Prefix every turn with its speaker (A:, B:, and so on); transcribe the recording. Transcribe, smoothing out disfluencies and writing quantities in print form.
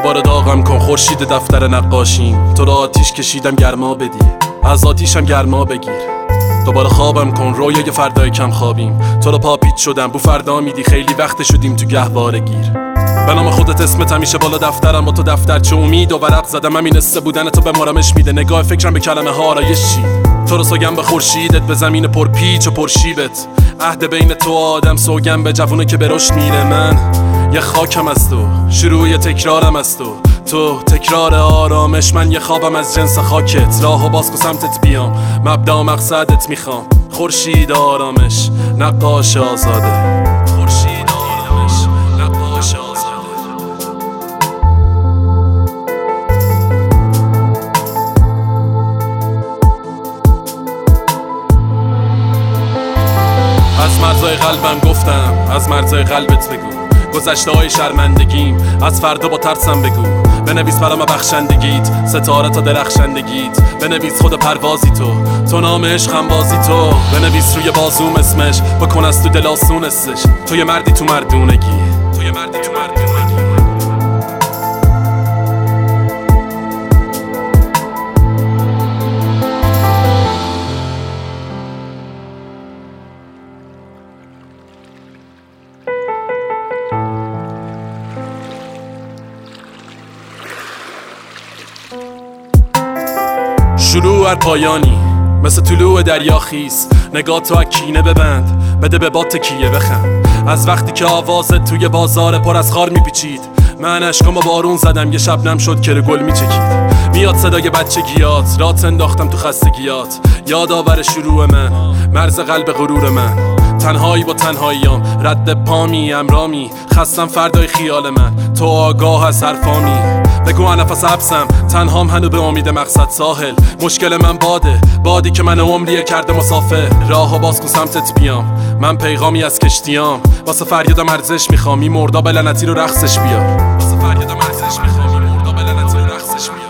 A: دوباره داغم کن خورشید دفتر نقاشیم. تو را آتیش کشیدم گرما بدی، از آتیشم گرما بگیر. دوباره خوابم کن رویای فردای کم خوابیم. تو را پاپیت شدم بو فردا میدی، خیلی وقت شدیم تو گهواره گیر. به نام خودت اسمت همیشه بالا دفترم و تو دفترچه امید و ورق زدم. همین استه بودن تو به مرامش میده، نگاه فکرم به کلمه ها آرایشی. تو رو سوگم به خورشیدت، به زمین پرپیچ و پرشیبت. عهد بین تو آدم، سوگم به جوونه که به رشد میره. من یه خاکم از تو، شروع تکرارم از تو تکرار آرامش. من یه خوابم از جنس خاکت، راهو باز کو سمتت بیام. مبدا مقصدت میخوام، خورشید آرامش نقاش آزاده. خورشید آرامش نقاش آزاده. از مرزای قلبم گفتم، از مرزای قلبت بگو. گذشته های شرمندگیم از فردا با ترسم بگو. بنویس برام بخشندگیت، ستاره تا درخشندگیت. بنویس خود پروازی تو نام عشقم بازی تو. بنویس روی بازوم اسمش، بکن از تو دل آسون استش. تو یه مردی تو مردونگی، تو یه مردی تو مردونگی. شروع هر پایانی مثل طلوع دریا خیز. نگاه تو کینه ببند، بده به باد تکیه بخند. از وقتی که آوازت توی بازار پر از خار میپیچید، من اشکامو بارون زدم، یه شبنم شد که گل میچکید. میاد صدای بچگیات، رات انداختم تو خستگیات. یادآور شروع من، مرز قلب غرور من. تنهایی با تنهاییام، رد پامی امرامی. خستم فردای خیال من، تو آگاه از حرفامی. بگو من نفس حبسم، تنهام هنو به امید مقصد ساحل. مشکل من بادی که من عمریه کرده مسافر. راهو باز کن سمتت بیام، من پیغامی از کشتیام. واسه فریادم ارزش میخوام، این مرداب لعنتی رو رقصش بیار. واسه فریادم ارزش میخوام، این مرداب لعنتی رو رقصش بیار.